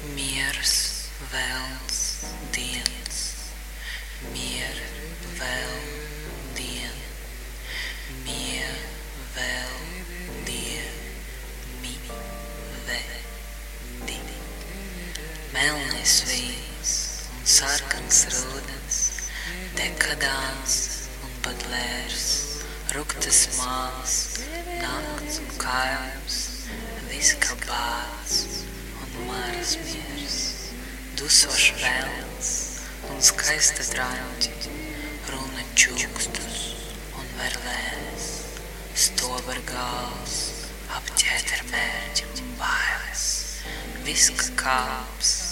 Miers, velns, diens, mier, vēl, dien, mie, vēl, die, mi, ve, di. Melnais vīns un sarkans rūdens, dekadāns un badlērs, ruktas māls, nakts un kails, viska bāds un maras miers, dusošs velns un skaista draņķi, runa čukstus un verlēs, stobar gals, apķēt ar mērķi un bailes, viska kāps,